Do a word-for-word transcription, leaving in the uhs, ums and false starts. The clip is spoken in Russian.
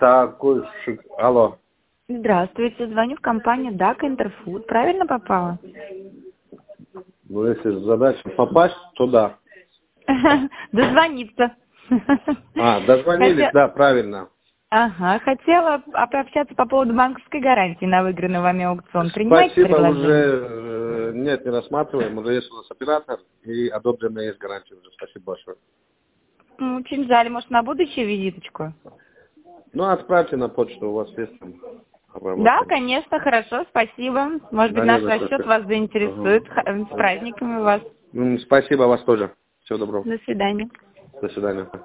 Такой шик... Алло. Здравствуйте, звоню в компанию дак Интерфуд. Правильно попала? Ну, если задача попасть, то да. Дозвониться. А, дозвонились, Хотя- да, правильно. Ага, хотела а, пообщаться по поводу банковской гарантии на выигранный вами аукцион. Принимаете Спасибо, предложение? уже э, нет, не рассматриваем. Уже есть у нас оператор и одобренная есть гарантия уже. Спасибо большое. Ну, очень жаль, может, на будущее визиточку? Ну, отправьте на почту, у вас есть там. Да, обработано. конечно, хорошо, спасибо. Может быть, Да, не наш за что. расчет вас заинтересует. Ага. Х- С праздниками вас. М, Спасибо, вас тоже. Всего доброго. До свидания. До свидания.